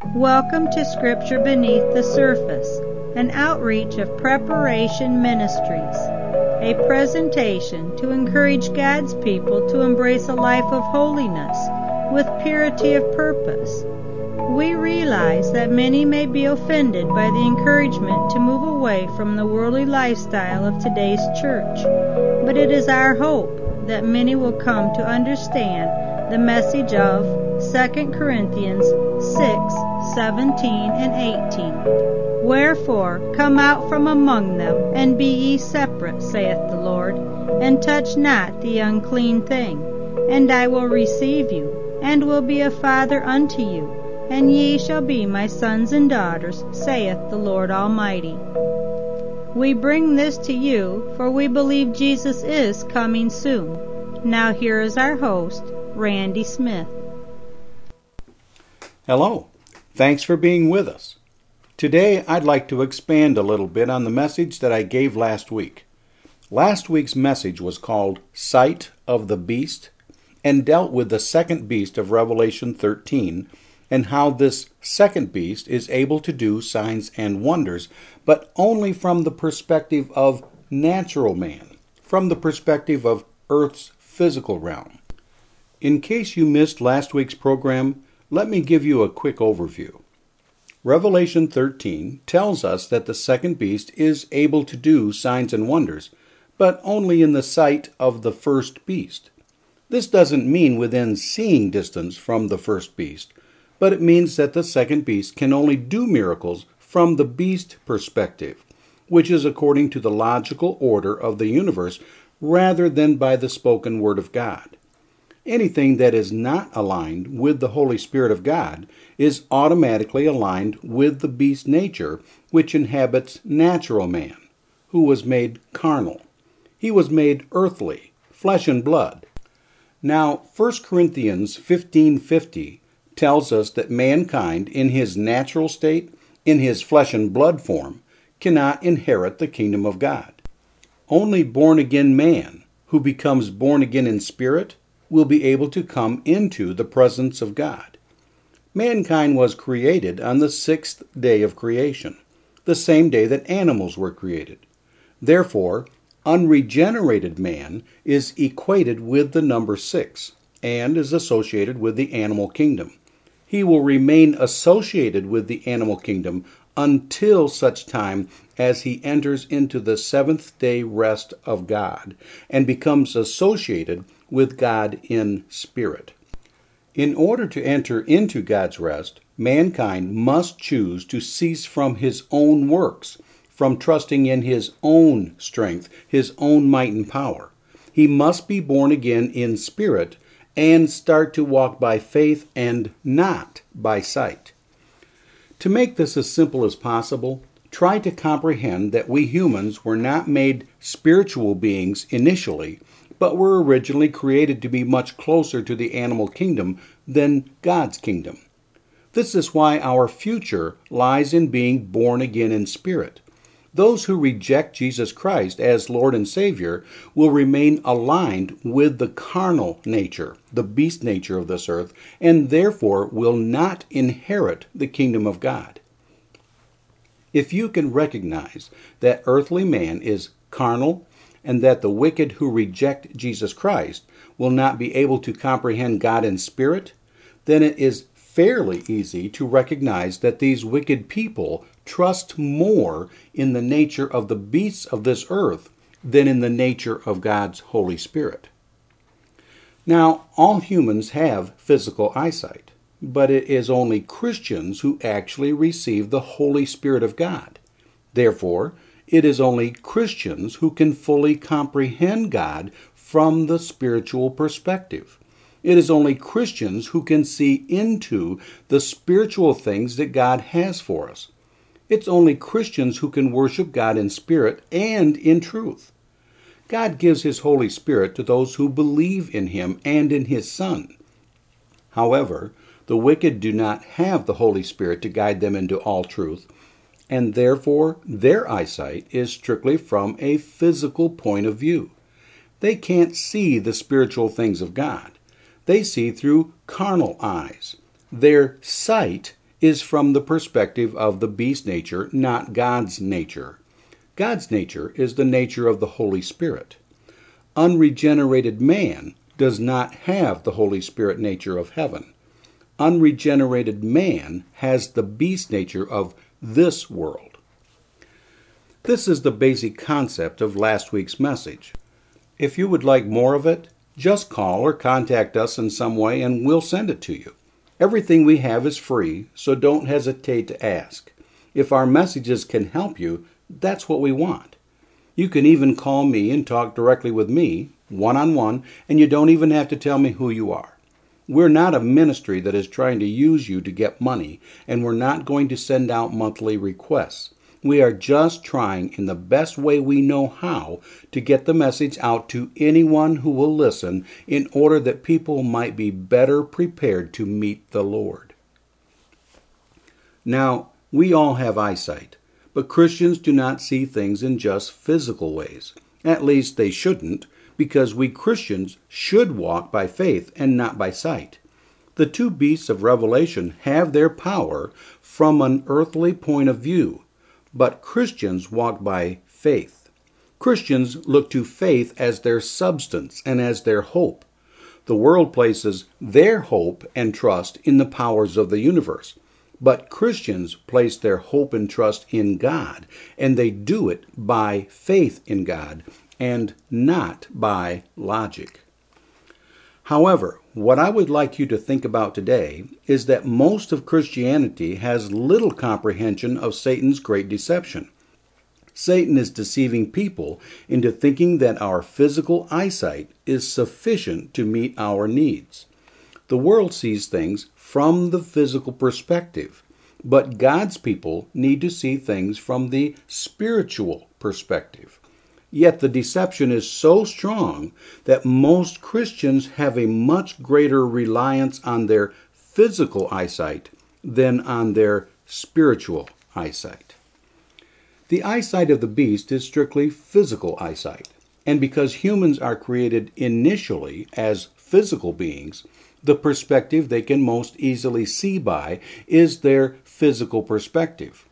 Welcome to Scripture Beneath the Surface, an outreach of Preparation Ministries, a presentation to encourage God's people to embrace a life of holiness with purity of purpose. We realize that many may be offended by the encouragement to move away from the worldly lifestyle of today's church, but it is our hope that many will come to understand the message of 2 Corinthians 6:17 and 18. Wherefore come out from among them, and be ye separate, saith the Lord, and touch not the unclean thing. And I will receive you, and will be a father unto you, and ye shall be my sons and daughters, saith the Lord Almighty. We bring this to you, for we believe Jesus is coming soon. Now here is our host, Randy Smith. Hello. Thanks for being with us. Today I'd like to expand a little bit on the message that I gave last week. Last week's message was called Sight of the Beast and dealt with the second beast of Revelation 13 and how this second beast is able to do signs and wonders, but only from the perspective of natural man, from the perspective of Earth's physical realm. In case you missed last week's program, let me give you a quick overview. Revelation 13 tells us that the second beast is able to do signs and wonders, but only in the sight of the first beast. This doesn't mean within seeing distance from the first beast, but it means that the second beast can only do miracles from the beast perspective, which is according to the logical order of the universe rather than by the spoken word of God. Anything that is not aligned with the Holy Spirit of God is automatically aligned with the beast nature which inhabits natural man, who was made carnal. He was made earthly, flesh and blood. Now, 1 Corinthians 15:50 tells us that mankind in his natural state, in his flesh and blood form, cannot inherit the kingdom of God. Only born-again man, who becomes born again in spirit, will be able to come into the presence of God. Mankind was created on the sixth day of creation, the same day that animals were created. Therefore, unregenerated man is equated with the number 6 and is associated with the animal kingdom. He will remain associated with the animal kingdom until such time as he enters into the seventh day rest of God and becomes associated with God in spirit. In order to enter into God's rest, mankind must choose to cease from his own works, from trusting in his own strength, his own might and power. He must be born again in spirit and start to walk by faith and not by sight. To make this as simple as possible, try to comprehend that we humans were not made spiritual beings initially, but were originally created to be much closer to the animal kingdom than God's kingdom. This is why our future lies in being born again in spirit. Those who reject Jesus Christ as Lord and Savior will remain aligned with the carnal nature, the beast nature of this earth, and therefore will not inherit the kingdom of God. If you can recognize that earthly man is carnal, and that the wicked who reject Jesus Christ will not be able to comprehend God in spirit, then it is fairly easy to recognize that these wicked people trust more in the nature of the beasts of this earth than in the nature of God's Holy Spirit. Now, all humans have physical eyesight, but it is only Christians who actually receive the Holy Spirit of God. Therefore, it is only Christians who can fully comprehend God from the spiritual perspective. It is only Christians who can see into the spiritual things that God has for us. It's only Christians who can worship God in spirit and in truth. God gives His Holy Spirit to those who believe in Him and in His Son. However, the wicked do not have the Holy Spirit to guide them into all truth, and therefore their eyesight is strictly from a physical point of view. They can't see the spiritual things of God. They see through carnal eyes. Their sight is from the perspective of the beast nature, not God's nature. God's nature is the nature of the Holy Spirit. Unregenerated man does not have the Holy Spirit nature of heaven. Unregenerated man has the beast nature of this world. This is the basic concept of last week's message. If you would like more of it, just call or contact us in some way and we'll send it to you. Everything we have is free, so don't hesitate to ask. If our messages can help you, that's what we want. You can even call me and talk directly with me, one-on-one, and you don't even have to tell me who you are. We're not a ministry that is trying to use you to get money, and we're not going to send out monthly requests. We are just trying in the best way we know how to get the message out to anyone who will listen in order that people might be better prepared to meet the Lord. Now, we all have eyesight, but Christians do not see things in just physical ways. At least they shouldn't, because we Christians should walk by faith and not by sight. The two beasts of Revelation have their power from an earthly point of view, but Christians walk by faith. Christians look to faith as their substance and as their hope. The world places their hope and trust in the powers of the universe, but Christians place their hope and trust in God, and they do it by faith in God and not by logic. However, what I would like you to think about today is that most of Christianity has little comprehension of Satan's great deception. Satan is deceiving people into thinking that our physical eyesight is sufficient to meet our needs. The world sees things from the physical perspective, but God's people need to see things from the spiritual perspective. Yet the deception is so strong that most Christians have a much greater reliance on their physical eyesight than on their spiritual eyesight. The eyesight of the beast is strictly physical eyesight, and because humans are created initially as physical beings, the perspective they can most easily see by is their physical perspective.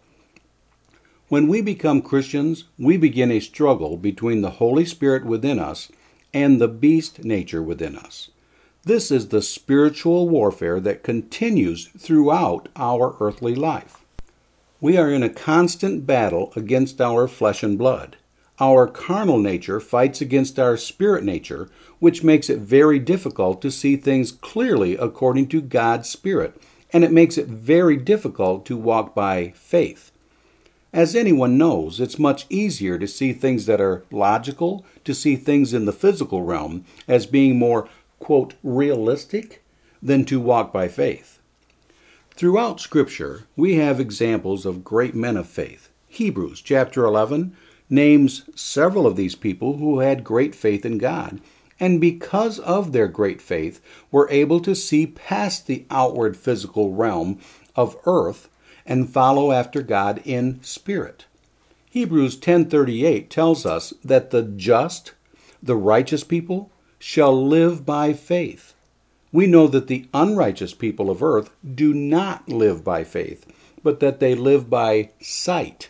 When we become Christians, we begin a struggle between the Holy Spirit within us and the beast nature within us. This is the spiritual warfare that continues throughout our earthly life. We are in a constant battle against our flesh and blood. Our carnal nature fights against our spirit nature, which makes it very difficult to see things clearly according to God's Spirit, and it makes it very difficult to walk by faith. As anyone knows, it's much easier to see things that are logical, to see things in the physical realm as being more, quote, realistic, than to walk by faith. Throughout Scripture, we have examples of great men of faith. Hebrews chapter 11 names several of these people who had great faith in God, and because of their great faith, were able to see past the outward physical realm of earth and follow after God in spirit. Hebrews 10:38 tells us that the just, the righteous people, shall live by faith. We know that the unrighteous people of earth do not live by faith, but that they live by sight.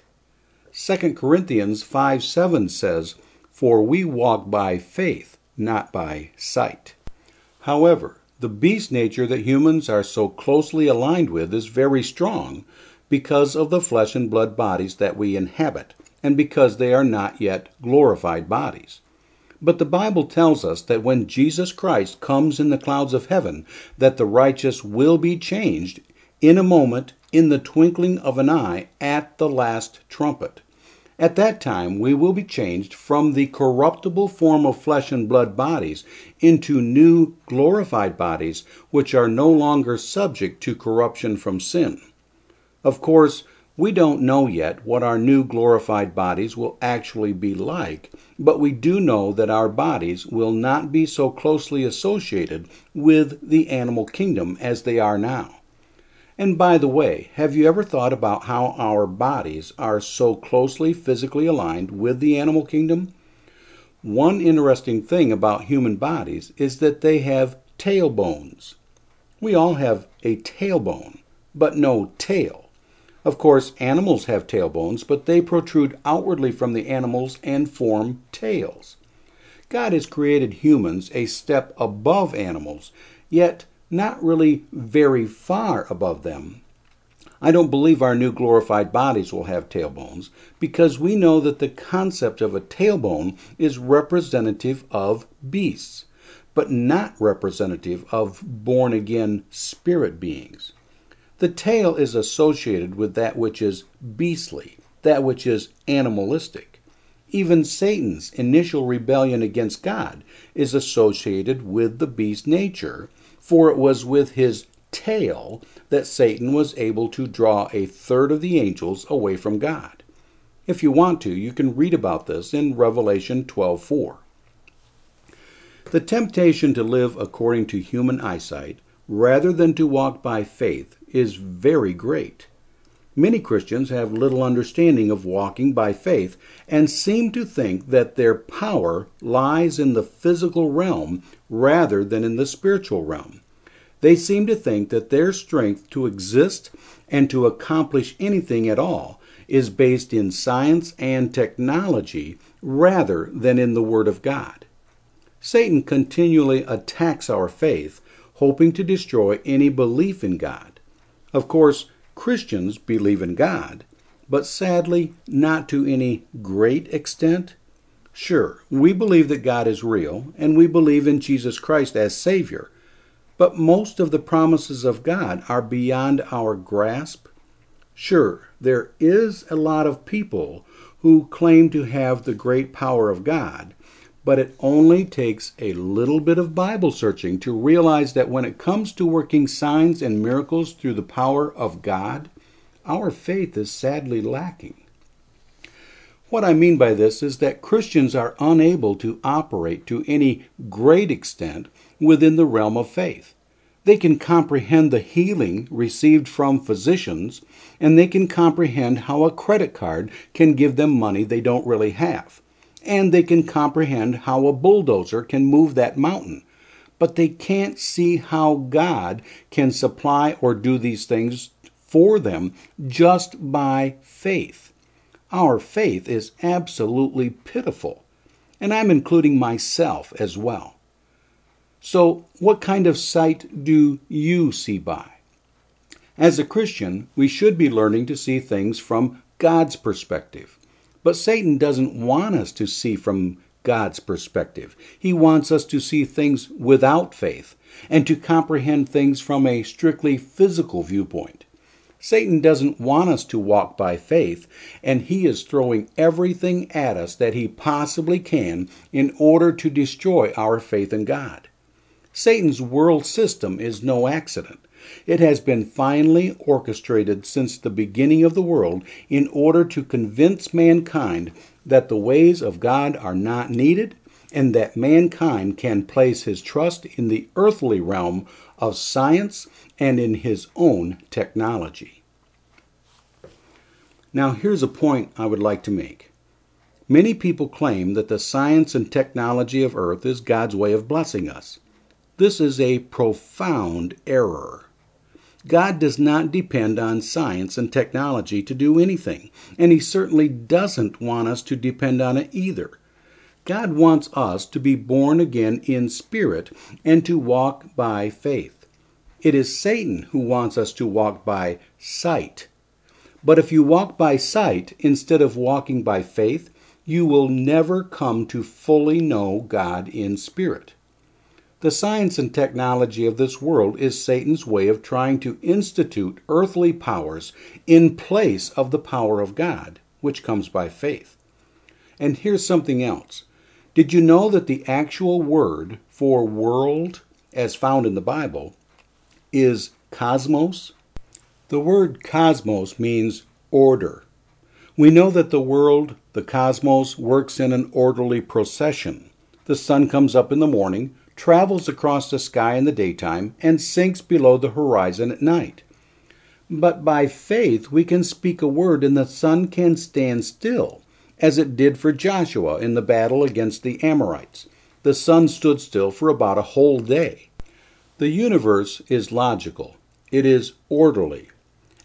2 Corinthians 5:7 says, "For we walk by faith, not by sight." However, the beast nature that humans are so closely aligned with is very strong because of the flesh and blood bodies that we inhabit, and because they are not yet glorified bodies. But the Bible tells us that when Jesus Christ comes in the clouds of heaven, that the righteous will be changed in a moment, in the twinkling of an eye, at the last trumpet. At that time, we will be changed from the corruptible form of flesh and blood bodies into new glorified bodies, which are no longer subject to corruption from sin. Of course, we don't know yet what our new glorified bodies will actually be like, but we do know that our bodies will not be so closely associated with the animal kingdom as they are now. And by the way, have you ever thought about how our bodies are so closely physically aligned with the animal kingdom? One interesting thing about human bodies is that they have tailbones. We all have a tailbone. but no tail. Of course, animals have tailbones, but they protrude outwardly from the animals and form tails. God has created humans a step above animals, yet not really very far above them. I don't believe our new glorified bodies will have tailbones, because we know that the concept of a tailbone is representative of beasts, but not representative of born-again spirit beings. The tail is associated with that which is beastly, that which is animalistic. Even Satan's initial rebellion against God is associated with the beast nature, for it was with his tail that Satan was able to draw a third of the angels away from God. If you want to, you can read about this in Revelation 12:4. The temptation to live according to human eyesight, rather than to walk by faith, is very great. Many Christians have little understanding of walking by faith and seem to think that their power lies in the physical realm rather than in the spiritual realm. They seem to think that their strength to exist and to accomplish anything at all is based in science and technology rather than in the Word of God. Satan continually attacks our faith, hoping to destroy any belief in God. Of course, Christians believe in God, but sadly not to any great extent. Sure, we believe that God is real, and we believe in Jesus Christ as Savior, but most of the promises of God are beyond our grasp. Sure, there is a lot of people who claim to have the great power of God, but it only takes a little bit of Bible searching to realize that when it comes to working signs and miracles through the power of God, our faith is sadly lacking. What I mean by this is that Christians are unable to operate to any great extent within the realm of faith. They can comprehend the healing received from physicians, and they can comprehend how a credit card can give them money they don't really have. And they can comprehend how a bulldozer can move that mountain. But they can't see how God can supply or do these things for them just by faith. Our faith is absolutely pitiful. And I'm including myself as well. So, what kind of sight do you see by? As a Christian, we should be learning to see things from God's perspective. But Satan doesn't want us to see from God's perspective. He wants us to see things without faith and to comprehend things from a strictly physical viewpoint. Satan doesn't want us to walk by faith, and he is throwing everything at us that he possibly can in order to destroy our faith in God. Satan's world system is no accident. It has been finely orchestrated since the beginning of the world in order to convince mankind that the ways of God are not needed and that mankind can place his trust in the earthly realm of science and in his own technology. Now, here's a point I would like to make. Many people claim that the science and technology of earth is God's way of blessing us. This is a profound error. God does not depend on science and technology to do anything, and he certainly doesn't want us to depend on it either. God wants us to be born again in spirit and to walk by faith. It is Satan who wants us to walk by sight. But if you walk by sight instead of walking by faith, you will never come to fully know God in spirit. The science and technology of this world is Satan's way of trying to institute earthly powers in place of the power of God, which comes by faith. And here's something else. Did you know that the actual word for world, as found in the Bible, is cosmos? The word cosmos means order. We know that the world, the cosmos, works in an orderly procession. The sun comes up in the morning, travels across the sky in the daytime, and sinks below the horizon at night. But by faith we can speak a word and the sun can stand still, as it did for Joshua in the battle against the Amorites. The sun stood still for about a whole day. The universe is logical. It is orderly.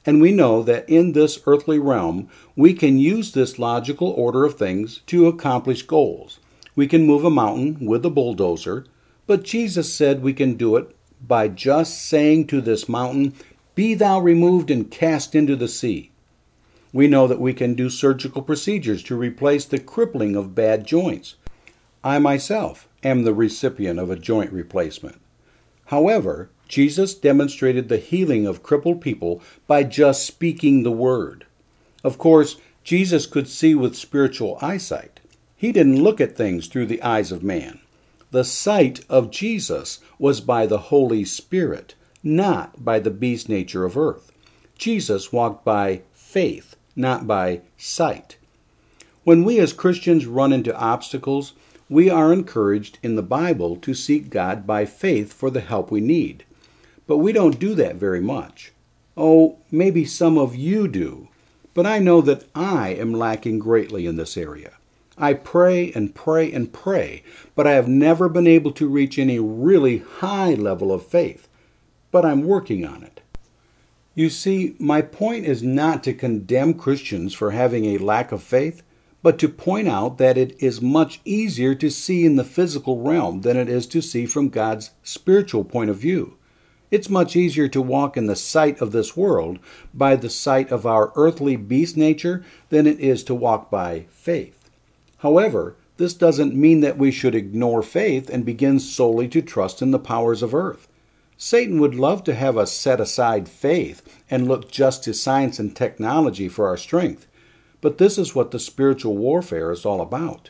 And we know that in this earthly realm, we can use this logical order of things to accomplish goals. We can move a mountain with a bulldozer, but Jesus said we can do it by just saying to this mountain, "Be thou removed and cast into the sea." We know that we can do surgical procedures to replace the crippling of bad joints. I myself am the recipient of a joint replacement. However, Jesus demonstrated the healing of crippled people by just speaking the word. Of course, Jesus could see with spiritual eyesight. He didn't look at things through the eyes of man. The sight of Jesus was by the Holy Spirit, not by the beast nature of earth. Jesus walked by faith, not by sight. When we as Christians run into obstacles, we are encouraged in the Bible to seek God by faith for the help we need. But we don't do that very much. Oh, maybe some of you do, but I know that I am lacking greatly in this area. I pray and pray and pray, but I have never been able to reach any really high level of faith. But I'm working on it. You see, my point is not to condemn Christians for having a lack of faith, but to point out that it is much easier to see in the physical realm than it is to see from God's spiritual point of view. It's much easier to walk in the sight of this world by the sight of our earthly beast nature than it is to walk by faith. However, this doesn't mean that we should ignore faith and begin solely to trust in the powers of earth. Satan would love to have us set aside faith and look just to science and technology for our strength. But this is what the spiritual warfare is all about.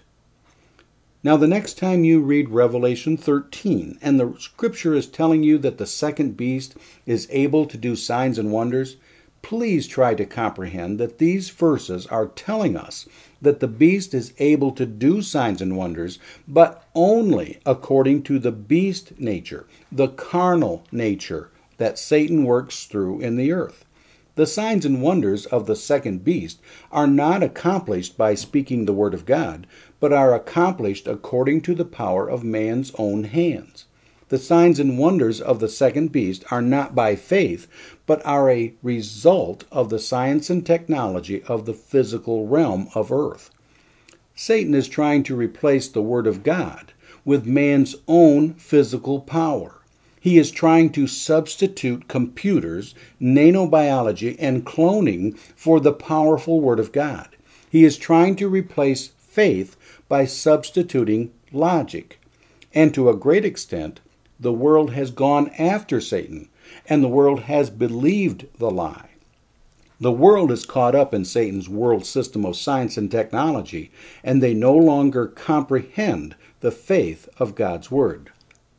Now, the next time you read Revelation 13, and the scripture is telling you that the second beast is able to do signs and wonders, please try to comprehend that these verses are telling us that the beast is able to do signs and wonders, but only according to the beast nature, the carnal nature that Satan works through in the earth. The signs and wonders of the second beast are not accomplished by speaking the word of God, but are accomplished according to the power of man's own hands. The signs and wonders of the second beast are not by faith, but are a result of the science and technology of the physical realm of earth. Satan is trying to replace the word of God with man's own physical power. He is trying to substitute computers, nanobiology, and cloning for the powerful Word of God. He is trying to replace faith by substituting logic. And to a great extent, the world has gone after Satan, and the world has believed the lie. The world is caught up in Satan's world system of science and technology, and they no longer comprehend the faith of God's Word.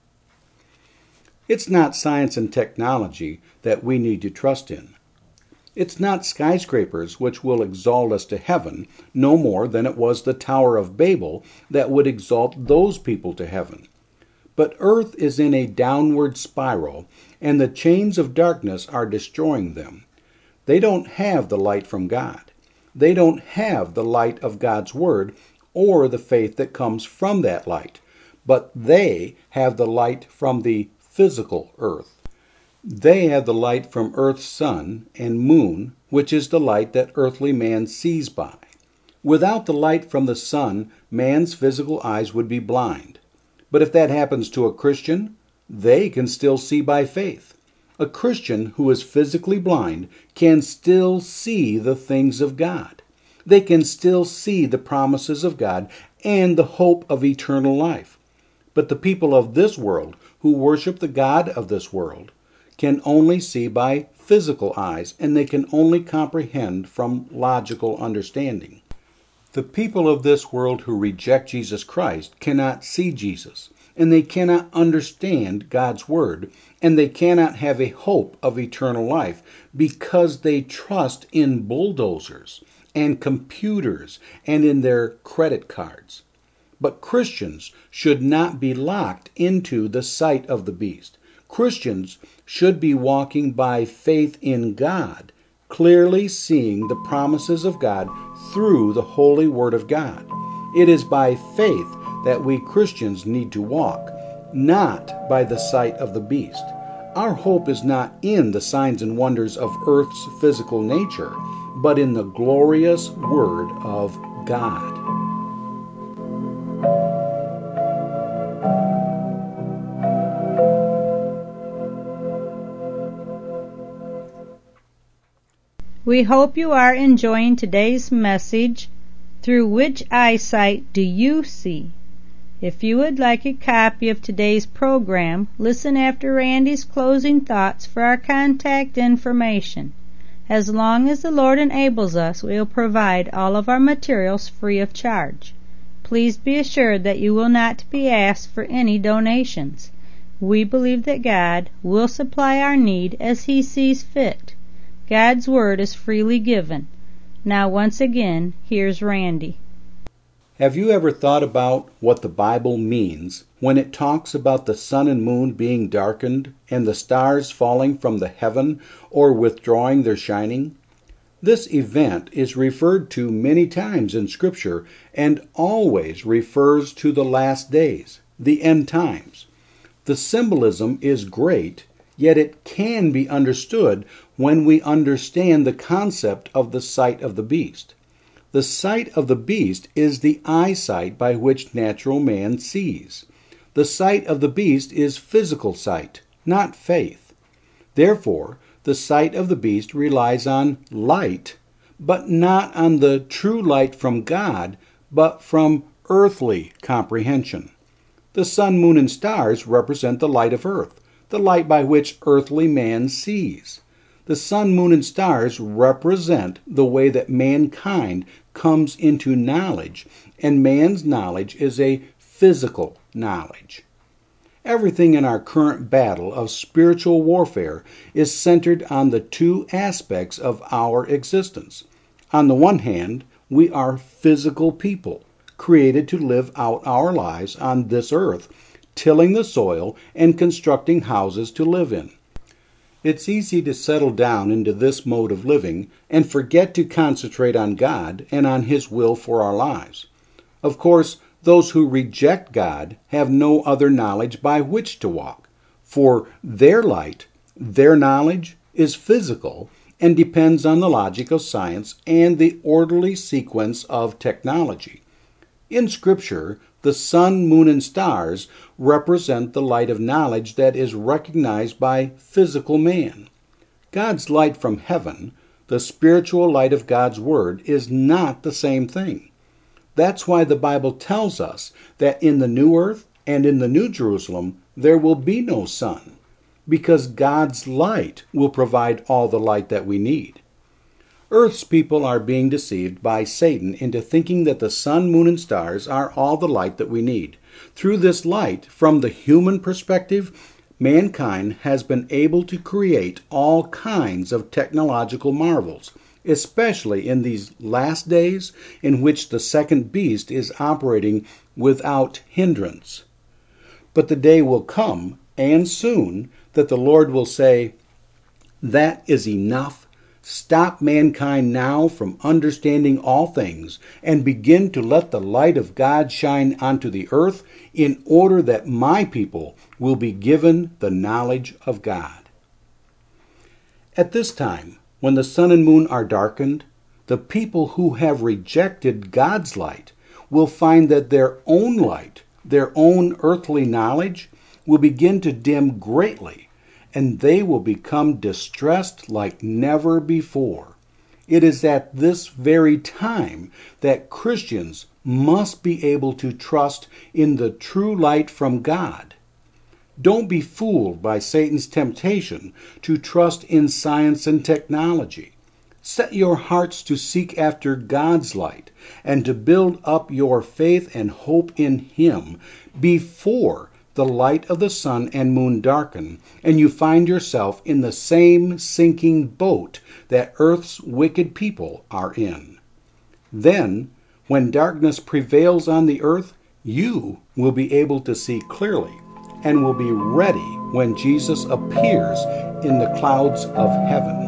It's not science and technology that we need to trust in. It's not skyscrapers which will exalt us to heaven, no more than it was the Tower of Babel that would exalt those people to heaven. But earth is in a downward spiral, and the chains of darkness are destroying them. They don't have the light from God. They don't have the light of God's Word or the faith that comes from that light. But they have the light from the physical earth. They have the light from earth's sun and moon, which is the light that earthly man sees by. Without the light from the sun, man's physical eyes would be blind. But if that happens to a Christian, they can still see by faith. A Christian who is physically blind can still see the things of God. They can still see the promises of God and the hope of eternal life. But the people of this world who worship the God of this world can only see by physical eyes, and they can only comprehend from logical understanding. The people of this world who reject Jesus Christ cannot see Jesus, and they cannot understand God's Word, and they cannot have a hope of eternal life because they trust in bulldozers and computers and in their credit cards. But Christians should not be locked into the sight of the beast. Christians should be walking by faith in God, clearly seeing the promises of God through the holy Word of God. It is by faith that we Christians need to walk, not by the sight of the beast. Our hope is not in the signs and wonders of earth's physical nature, but in the glorious Word of God. We hope you are enjoying today's message, Through Which Eyesight Do You See? If you would like a copy of today's program, listen after Randy's closing thoughts for our contact information. As long as the Lord enables us, we will provide all of our materials free of charge. Please be assured that you will not be asked for any donations. We believe that God will supply our need as He sees fit. God's Word is freely given. Now once again, here's Randy. Have you ever thought about what the Bible means when it talks about the sun and moon being darkened and the stars falling from the heaven or withdrawing their shining? This event is referred to many times in Scripture and always refers to the last days, the end times. The symbolism is great, yet it can be understood when we understand the concept of the sight of the beast. The sight of the beast is the eyesight by which natural man sees. The sight of the beast is physical sight, not faith. Therefore, the sight of the beast relies on light, but not on the true light from God, but from earthly comprehension. The sun, moon, and stars represent the light of earth, the light by which earthly man sees. The sun, moon, and stars represent the way that mankind comes into knowledge, and man's knowledge is a physical knowledge. Everything in our current battle of spiritual warfare is centered on the two aspects of our existence. On the one hand, we are physical people, created to live out our lives on this earth, tilling the soil and constructing houses to live in. It's easy to settle down into this mode of living and forget to concentrate on God and on His will for our lives. Of course, those who reject God have no other knowledge by which to walk, for their light, their knowledge, is physical and depends on the logic of science and the orderly sequence of technology. In Scripture, the sun, moon, and stars represent the light of knowledge that is recognized by physical man. God's light from heaven, the spiritual light of God's Word, is not the same thing. That's why the Bible tells us that in the new earth and in the new Jerusalem there will be no sun, because God's light will provide all the light that we need. Earth's people are being deceived by Satan into thinking that the sun, moon, and stars are all the light that we need. Through this light, from the human perspective, mankind has been able to create all kinds of technological marvels, especially in these last days in which the second beast is operating without hindrance. But the day will come, and soon, that the Lord will say, "That is enough. Stop mankind now from understanding all things and begin to let the light of God shine onto the earth in order that my people will be given the knowledge of God." At this time, when the sun and moon are darkened, the people who have rejected God's light will find that their own light, their own earthly knowledge, will begin to dim greatly, and they will become distressed like never before. It is at this very time that Christians must be able to trust in the true light from God. Don't be fooled by Satan's temptation to trust in science and technology. Set your hearts to seek after God's light and to build up your faith and hope in Him before the light of the sun and moon darken, and you find yourself in the same sinking boat that earth's wicked people are in. Then, when darkness prevails on the earth, you will be able to see clearly and will be ready when Jesus appears in the clouds of heaven.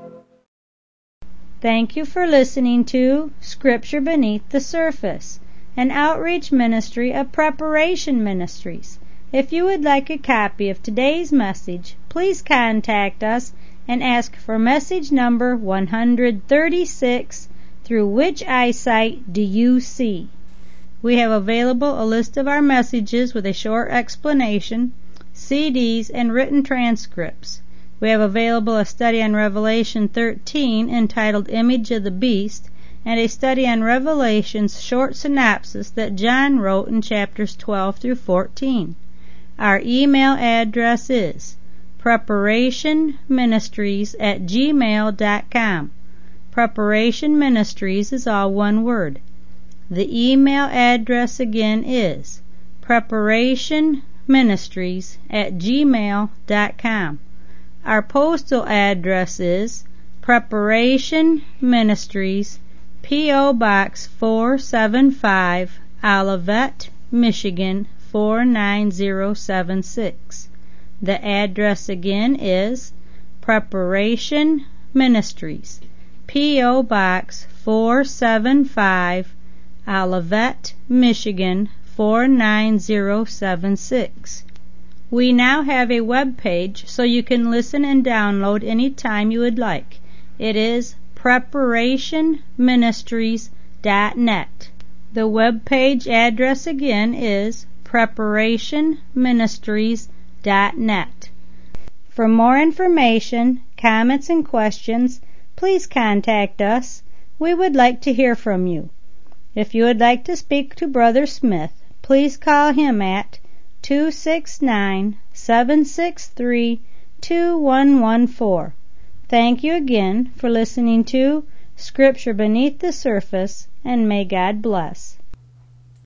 Thank you for listening to Scripture Beneath the Surface. an outreach ministry of Preparation Ministries. If you would like a copy of today's message, please contact us and ask for message number 136, Through Which Eyesight Do You See? We have available a list of our messages with a short explanation, CDs, and written transcripts. We have available a study on Revelation 13 entitled Image of the Beast, and a study on Revelation's short synopsis that John wrote in chapters 12 through 14. Our email address is preparationministries@gmail.com. Preparation Ministries is all one word. The email address again is preparationministries@gmail.com. Our postal address is Preparation Ministries, P.O. Box 475, Olivet, Michigan 49076. The address again is Preparation Ministries, P.O. Box 475, Olivet, Michigan 49076. We now have a web page so you can listen and download any time you would like. It is preparationministries.net. The web page address again is preparationministries.net. For more information, comments, and questions, please contact us. We would like to hear from you. If you would like to speak to Brother Smith, please call him at 269-763-2114. Thank you again for listening to Scripture Beneath the Surface, and may God bless.